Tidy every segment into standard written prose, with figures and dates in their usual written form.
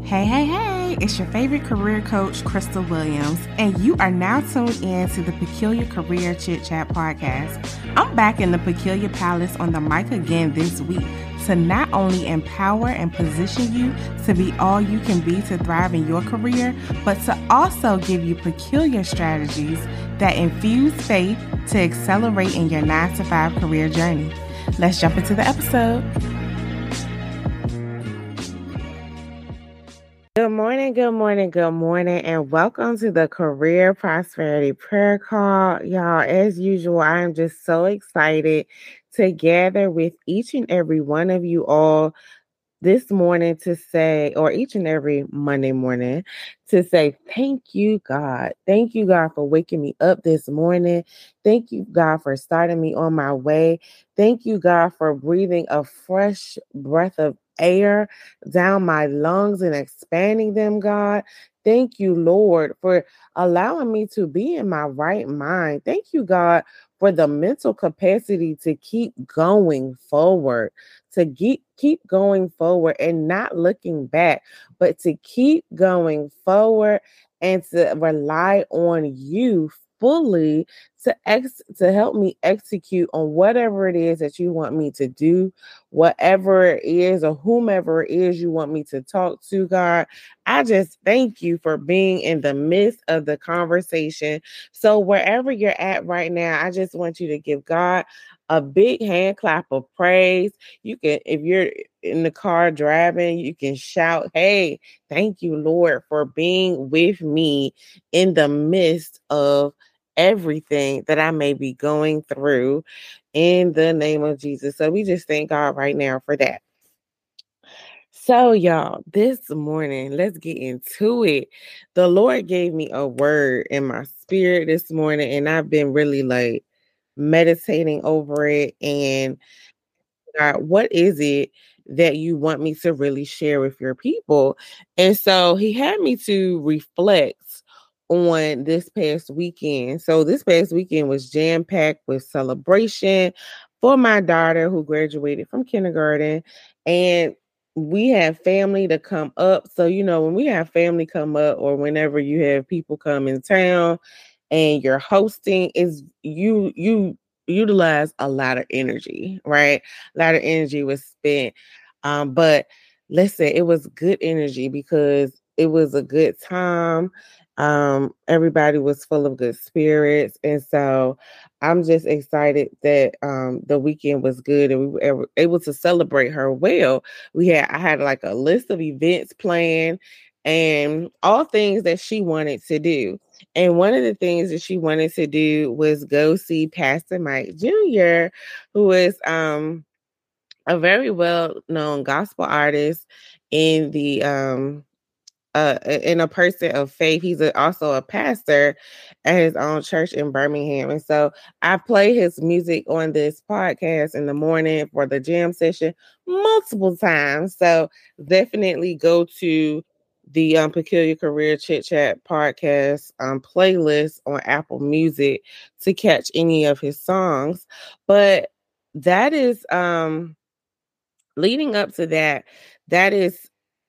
Hey, it's your favorite career coach, Crystal Williams, and you are now tuned in to the Peculiar Career Chit Chat podcast. I'm back in the Peculiar Palace on the mic again this week to not only empower and position you to be all you can be to thrive in your career, but to also give you peculiar strategies that infuse faith to accelerate in your 9-to-5 career journey. Let's jump into the episode. Good morning, and welcome to the Career Prosperity Prayer Call. Y'all, as usual, I am just so excited to gather with each and every one of you all this morning to say, or each and every Monday morning, to say, thank you, God. Thank you, God, for waking me up this morning. Thank you, God, for starting me on my way. Thank you, God, for breathing a fresh breath of air down my lungs and expanding them, God. Thank you, Lord, for allowing me to be in my right mind. Thank you, God, for the mental capacity to keep going forward, to keep going forward and not looking back, but to keep going forward and to rely on you fully to help me execute on whatever it is that you want me to do, whatever it is or whomever it is you want me to talk to, God. I just thank you for being in the midst of the conversation. So wherever you're at right now, I just want you to give God a big hand clap of praise. You can, if you're in the car driving, you can shout, hey, thank you, Lord, for being with me in the midst of everything that I may be going through in the name of Jesus. So we just thank God right now for that. So, y'all, this morning, let's get into it. The Lord gave me a word in my spirit this morning, and I've been really meditating over it. And God, what is it that you want me to really share with your people? And so he had me to reflect on this past weekend. So this past weekend was jam-packed with celebration for my daughter who graduated from kindergarten. And we have family to come up. So, when we have family come up or whenever you have people come in town and you're hosting, is you utilize a lot of energy, right? A lot of energy was spent. But listen, it was good energy because it was a good time. Everybody was full of good spirits. And so I'm just excited that the weekend was good and we were able to celebrate her well. I had like a list of events planned and all things that she wanted to do. And one of the things that she wanted to do was go see Pastor Mike Jr., who is a very well-known gospel artist in the in a person of faith. He's also a pastor at his own church in Birmingham. And so I play his music on this podcast in the morning for the jam session multiple times. So definitely go to the Peculiar Career Chit Chat podcast playlist on Apple Music to catch any of his songs. But that is leading up to that is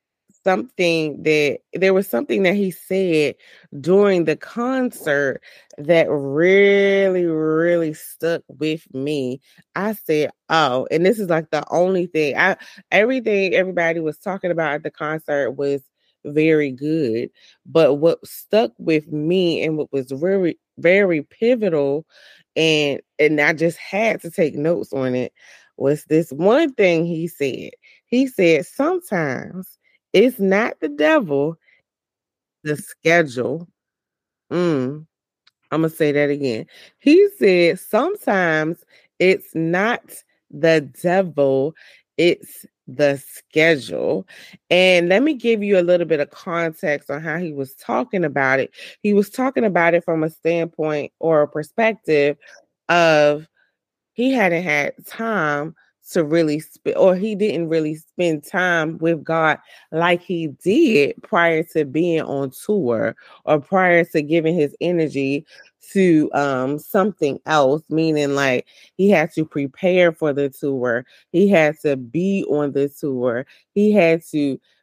there was something that he said during the concert that really stuck with me. I said, oh, and this is like the only thing everything everybody was talking about at the concert was very good. But what stuck with me and what was very, very pivotal and I just had to take notes on it was this one thing he said. He said, sometimes it's not the devil, the schedule. I'm going to say that again. He said, sometimes it's not the devil, it's the schedule. And let me give you a little bit of context on how he was talking about it. He was talking about it from a standpoint or a perspective of he hadn't had time to really or he didn't really spend time with God like he did prior to being on tour or prior to giving his energy to something else, meaning like he had to prepare for the tour, he had to be on the tour, he had to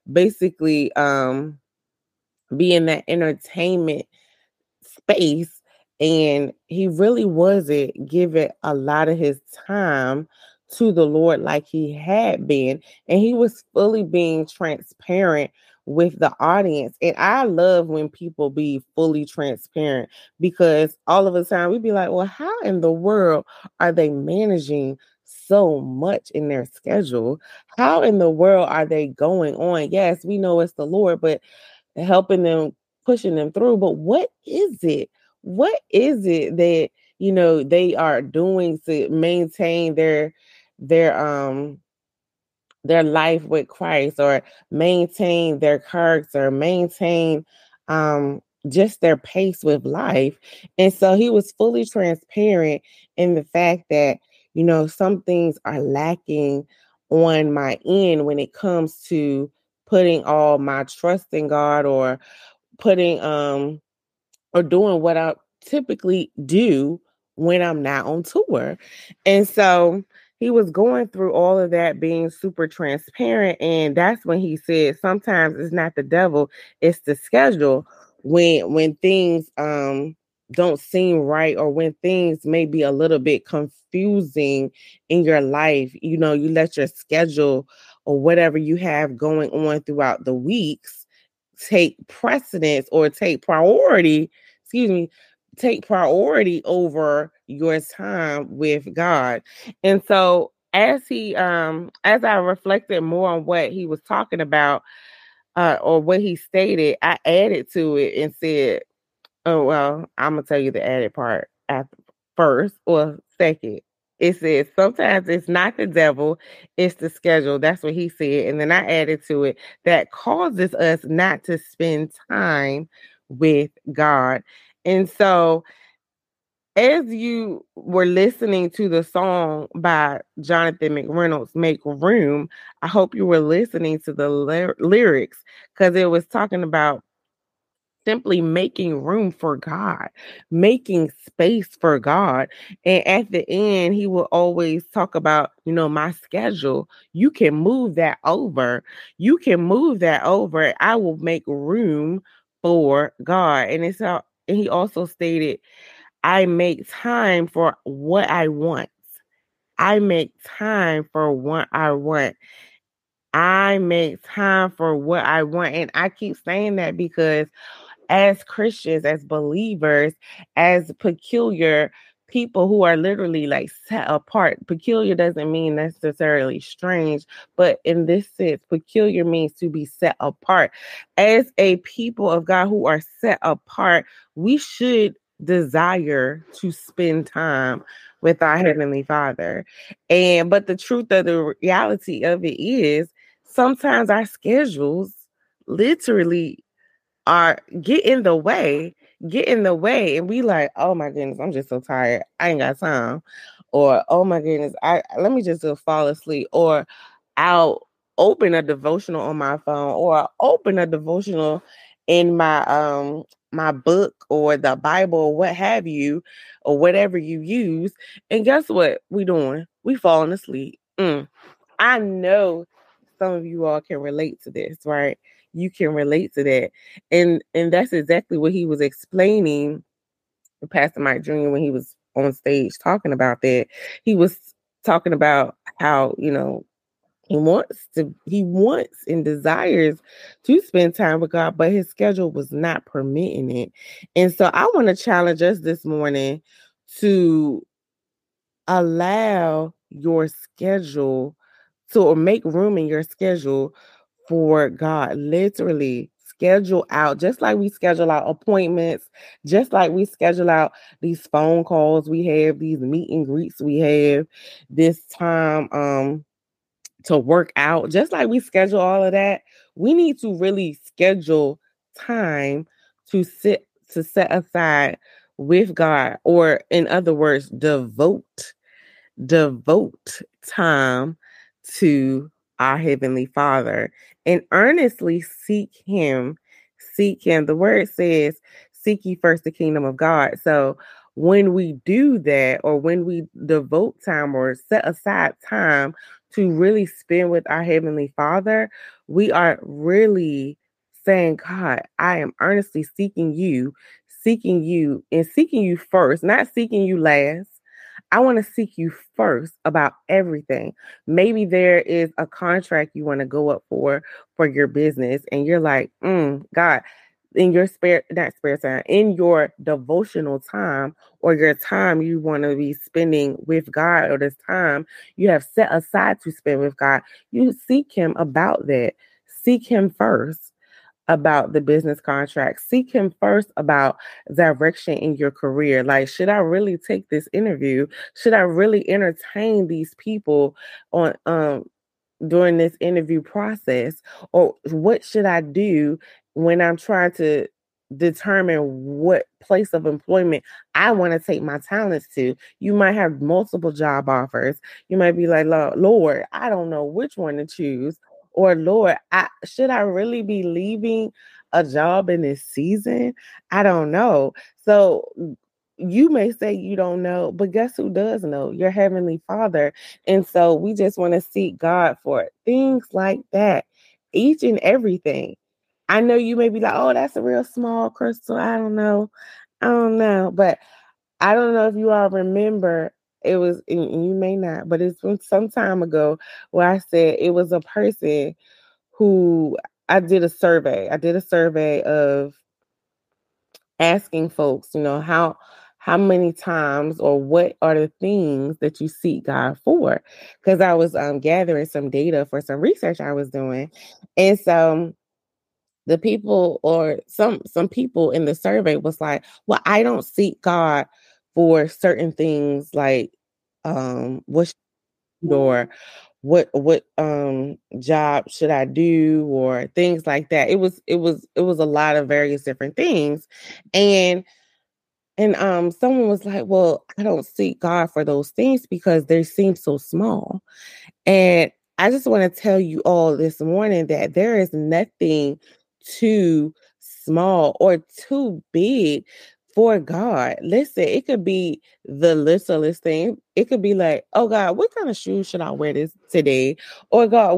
basically be in that entertainment space, and he really wasn't giving a lot of his time to the Lord like he had been, and he was fully being transparent with the audience. And I love when people be fully transparent, because all of the time we'd be like, well, how in the world are they managing so much in their schedule? How in the world are they going on? Yes, we know it's the Lord, but helping them, pushing them through. But what is it? What is it that they are doing to maintain their their life with Christ, or maintain their character, maintain um just their pace with life? And so he was fully transparent in the fact that some things are lacking on my end when it comes to putting all my trust in God, or putting or doing what I typically do when I'm not on tour. And so he was going through all of that, being super transparent. And that's when he said, sometimes it's not the devil, it's the schedule. When things don't seem right, or when things may be a little bit confusing in your life, you let your schedule or whatever you have going on throughout the weeks take precedence, or take priority over your time with God. And so as I reflected more on what he was talking about, or what he stated, I added to it and said, oh, well, I'm gonna tell you the added part after, first or second. It says sometimes it's not the devil, it's the schedule. That's what he said. And then I added to it, that causes us not to spend time with God. And so as you were listening to the song by Jonathan McReynolds, Make Room, I hope you were listening to the lyrics, because it was talking about simply making room for God, making space for God. And at the end, he will always talk about, my schedule. You can move that over. You can move that over. I will make room for God. And he also stated, I make time for what I want. I make time for what I want. I make time for what I want. And I keep saying that because as Christians, as believers, as peculiar people who are literally like set apart. Peculiar doesn't mean necessarily strange, but in this sense, peculiar means to be set apart. As a people of God who are set apart, we should desire to spend time with our Heavenly Father. But the truth of the reality of it is, sometimes our schedules literally are get in the way, and we like, oh my goodness, I'm just so tired, I ain't got time. Or, oh my goodness, I let me just go fall asleep. Or I'll open a devotional on my phone, or I'll open a devotional in my book, or the Bible, or what have you, or whatever you use. And guess what we doing? We falling asleep. I know some of you all can relate to this, right? You can relate to that. And that's exactly what he was explaining, Pastor Mike Jr., when he was on stage talking about that. He was talking about how, he wants and desires to spend time with God, but his schedule was not permitting it. And so I want to challenge us this morning to allow your schedule or make room in your schedule for God. Literally schedule out, just like we schedule out appointments, just like we schedule out these phone calls we have, these meet and greets we have, this time to work out, just like we schedule all of that. We need to really schedule time to set aside with God, or in other words, devote time to our Heavenly Father, and earnestly seek him. The word says, seek ye first the kingdom of God. So when we do that, or when we devote time or set aside time to really spend with our Heavenly Father, we are really saying, God, I am earnestly seeking you, and seeking you first, not seeking you last. I want to seek you first about everything. Maybe there is a contract you want to go up for your business, and you're like, God, in your not spare time, in your devotional time or your time you want to be spending with God, or this time you have set aside to spend with God, you seek Him about that. Seek Him first about the business contract. Seek Him first about direction in your career. Like, should I really take this interview? Should I really entertain these people on during this interview process? Or what should I do when I'm trying to determine what place of employment I want to take my talents to? You might have multiple job offers. You might be like, Lord, I don't know which one to choose. Or Lord, should I really be leaving a job in this season? I don't know. So you may say you don't know, but guess who does know? Your Heavenly Father. And so we just want to seek God for things like that, each and everything. I know you may be like, oh, that's a real small crystal. I don't know. I don't know. But I don't know if you all remember, it was, and you may not, but it's from some time ago where I said it was a person who I did a survey. I did a survey of asking folks, how many times or what are the things that you seek God for? Because I was gathering some data for some research I was doing. And so the people, or some people in the survey was like, well, I don't seek God for certain things, like what or what job should I do, or things like that. It was a lot of various different things. And someone was like, well, I don't seek God for those things because they seem so small. And I just want to tell you all this morning that there is nothing too small or too big for God. Listen, it could be the littlest thing. It could be like, oh God, what kind of shoes should I wear this today? Or God,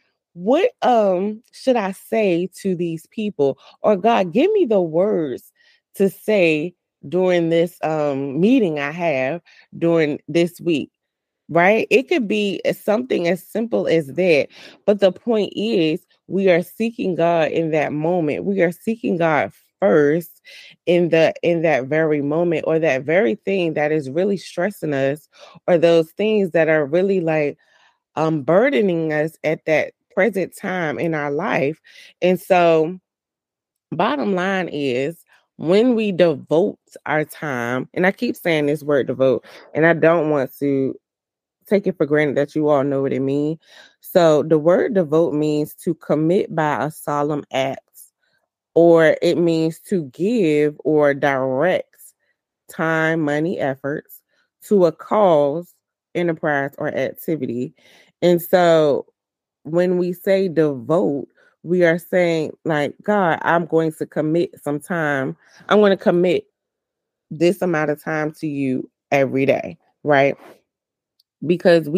what should I say to these people? Or God, give me the words to say during this meeting I have during this week. Right? It could be something as simple as that. But the point is, we are seeking God in that moment. We are seeking God first in that very moment, or that very thing that is really stressing us, or those things that are really like burdening us at that present time in our life. And so bottom line is, when we devote our time, and I keep saying this word devote, and I don't want to take it for granted that you all know what it means. So the word devote means to commit by a solemn act, or it means to give or direct time, money, efforts to a cause, enterprise, or activity. And so when we say devote, we are saying, like, God, I'm going to commit some time. I'm going to commit this amount of time to you every day, right? Because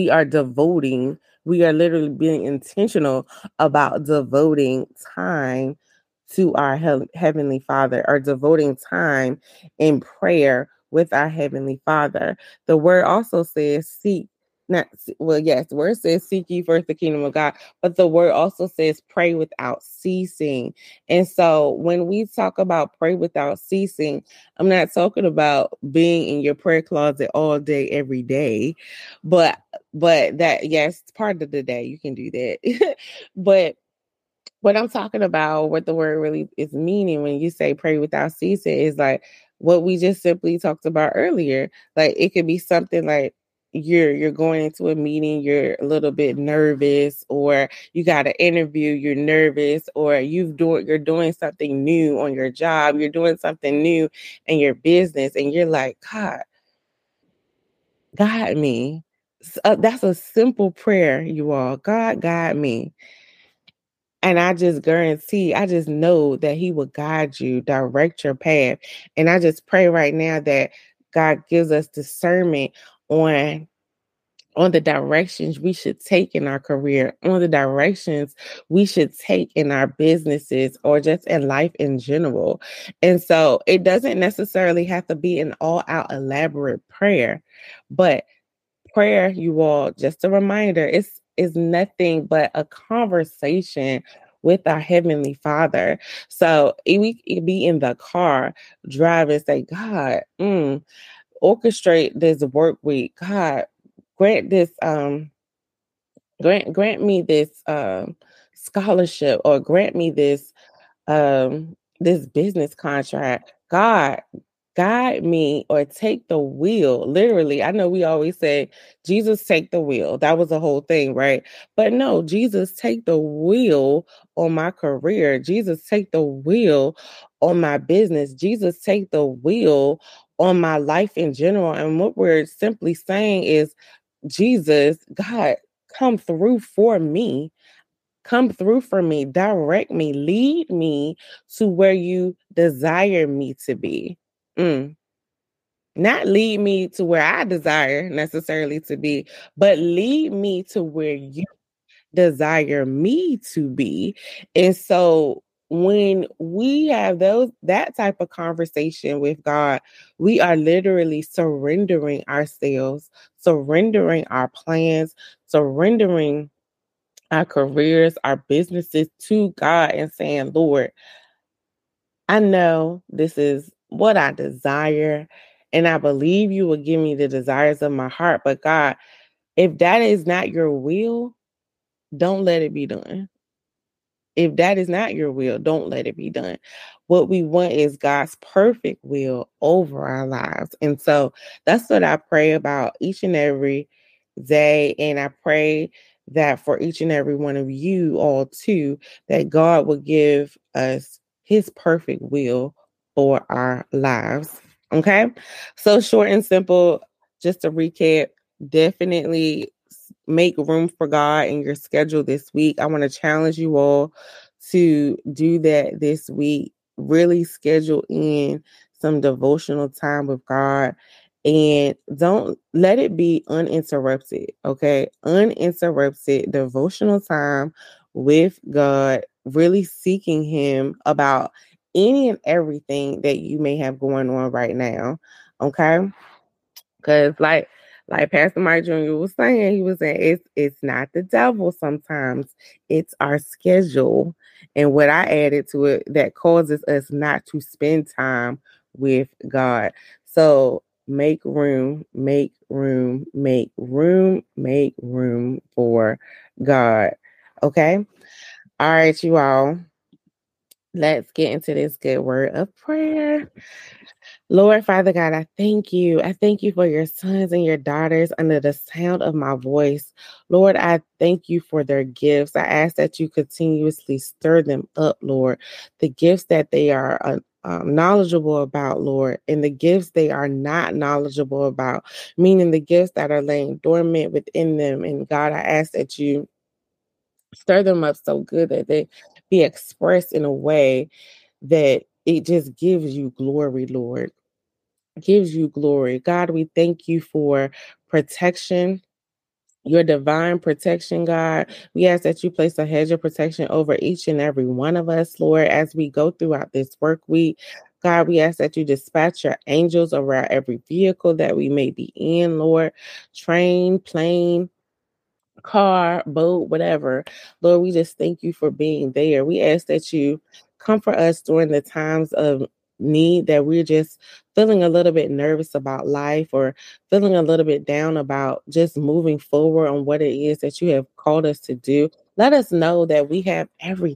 we are literally being intentional about devoting time to our Heavenly Father, or devoting time in prayer with our Heavenly Father. The word also says seek, not well, yes, the word says seek ye first the kingdom of God, but the word also says pray without ceasing. And so when we talk about pray without ceasing, I'm not talking about being in your prayer closet all day, every day, but that, yes, part of the day you can do that. But what I'm talking about, what the word really is meaning when you say pray without ceasing, is like what we just simply talked about earlier. Like, it could be something like you're going into a meeting, you're a little bit nervous, or you got an interview, you're nervous, or you're doing something new on your job, you're doing something new in your business, and you're like, God, guide me. That's a simple prayer, you all. God, guide me. And I just guarantee, I just know that He will guide you, direct your path. And I just pray right now that God gives us discernment on on the directions we should take in our career, on the directions we should take in our businesses or just in life in general. And so it doesn't necessarily have to be an all out elaborate prayer, but prayer, you all, just a reminder, is nothing but a conversation with our Heavenly Father. So we could be in the car, drive and say, God, orchestrate this work week. God, grant this grant me this scholarship, or grant me this business contract. God, guide me or take the wheel. Literally, I know we always say, Jesus, take the wheel. That was the whole thing, right? But no, Jesus, take the wheel on my career. Jesus, take the wheel on my business. Jesus, take the wheel on my life in general. And what we're simply saying is, Jesus, God, come through for me. Come through for me, direct me, lead me to where you desire me to be. Mm. Not lead me to where I desire necessarily to be, but lead me to where you desire me to be. And so when we have that type of conversation with God, we are literally surrendering ourselves, surrendering our plans, surrendering our careers, our businesses to God and saying, Lord, I know this is what I desire, and I believe you will give me the desires of my heart. But God, if that is not your will, don't let it be done. If that is not your will, don't let it be done. What we want is God's perfect will over our lives. And so that's what I pray about each and every day. And I pray that for each and every one of you all too, that God will give us his perfect will for our lives. Okay. So short and simple, just to recap, definitely make room for God in your schedule this week. I want to challenge you all to do that this week. Really schedule in some devotional time with God, and don't let it be uninterrupted. Okay. Uninterrupted devotional time with God, really seeking him about any and everything that you may have going on right now. Okay. Because like Pastor Mike Jr. was saying, he was saying it's not the devil sometimes, it's our schedule. And what I added to it that causes us not to spend time with God. So make room, make room, make room, make room for God. Okay. All right, you all. Let's get into this good word of prayer. Lord, Father God, I thank you. I thank you for your sons and your daughters under the sound of my voice. Lord, I thank you for their gifts. I ask that you continuously stir them up, Lord. The gifts that they are knowledgeable about, Lord, and the gifts they are not knowledgeable about, meaning the gifts that are laying dormant within them. And God, I ask that you stir them up so good that they be expressed in a way that it just gives you glory, Lord, gives you glory. God, we thank you for protection, your divine protection, God. We ask that you place a hedge of protection over each and every one of us, Lord, as we go throughout this work week. God, we ask that you dispatch your angels around every vehicle that we may be in, Lord. Train, plane, car, boat, whatever. Lord, we just thank you for being there. We ask that you comfort us during the times of need that we're just feeling a little bit nervous about life, or feeling a little bit down about just moving forward on what it is that you have called us to do. Let us know that we have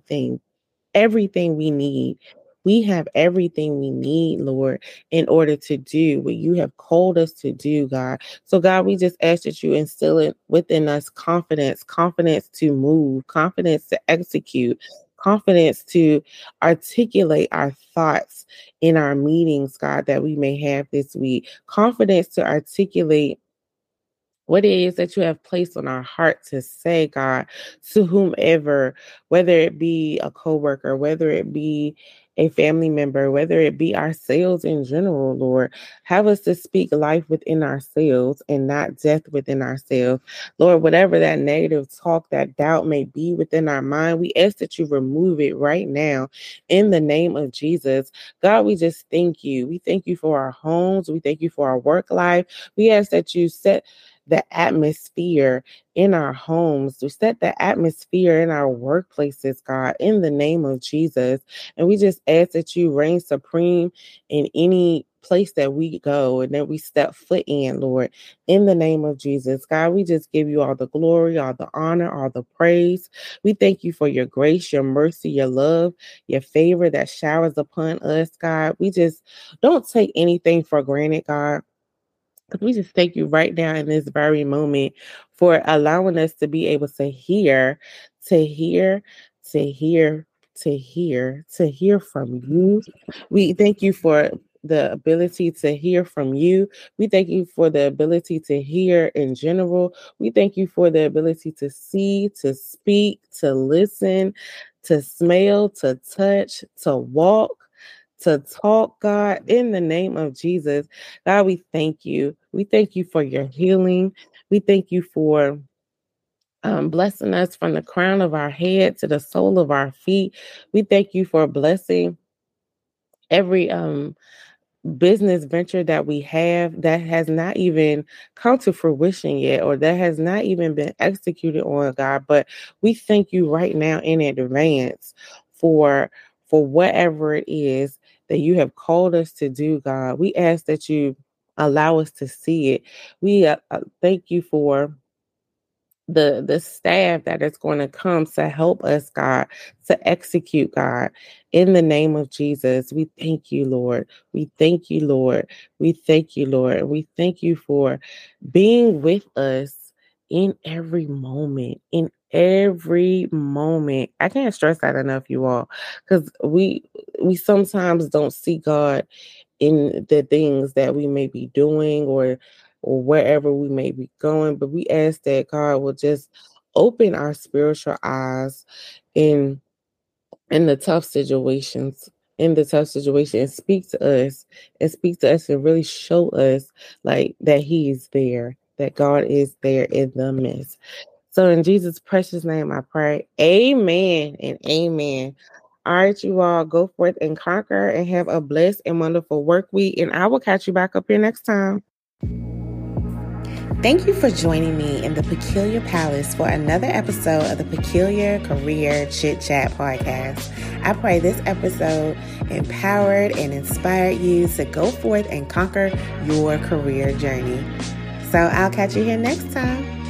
everything we need. We have everything we need, Lord, in order to do what you have called us to do, God. So, God, we just ask that you instill it within us confidence to move, confidence to execute, confidence to articulate our thoughts in our meetings, God, that we may have this week, confidence to articulate what it is that you have placed on our heart to say, God, to whomever, whether it be a coworker, whether it be a family member, whether it be ourselves in general, Lord. Have us to speak life within ourselves and not death within ourselves. Lord, whatever that negative talk, that doubt may be within our mind, we ask that you remove it right now in the name of Jesus. God, we just thank you. We thank you for our homes. We thank you for our work life. We ask that you set the atmosphere in our homes, to set the atmosphere in our workplaces, God, in the name of Jesus. And we just ask that you reign supreme in any place that we go and that we step foot in, Lord, in the name of Jesus. God, we just give you all the glory, all the honor, all the praise. We thank you for your grace, your mercy, your love, your favor that showers upon us, God. We just don't take anything for granted, God. Because we just thank you right now in this very moment for allowing us to be able to hear, to hear, to hear, to hear from you. We thank you for the ability to hear from you. We thank you for the ability to hear in general. We thank you for the ability to see, to speak, to listen, to smell, to touch, to walk, to talk, God, in the name of Jesus. God, we thank you. We thank you for your healing. We thank you for blessing us from the crown of our head to the sole of our feet. We thank you for blessing every business venture that we have that has not even come to fruition yet, or that has not even been executed on, God. But we thank you right now in advance for whatever it is that you have called us to do, God. We ask that you allow us to see it. We thank you for the staff that is going to come to help us, God, to execute, God, in the name of Jesus. We thank you, Lord. We thank you, Lord. We thank you, Lord. We thank you for being with us in every moment, in every moment. I can't stress that enough, you all, because we sometimes don't see God in the things that we may be doing, or wherever we may be going. But we ask that God will just open our spiritual eyes in in the tough situations, in the tough situation, and speak to us and really show us like that He is there, that God is there in the midst. So in Jesus' precious name I pray. Amen and amen. All right, you all go forth and conquer and have a blessed and wonderful work week. And I will catch you back up here next time. Thank you for joining me in the Peculiar Palace for another episode of the Peculiar Career Chit Chat podcast. I pray this episode empowered and inspired you to go forth and conquer your career journey. So I'll catch you here next time.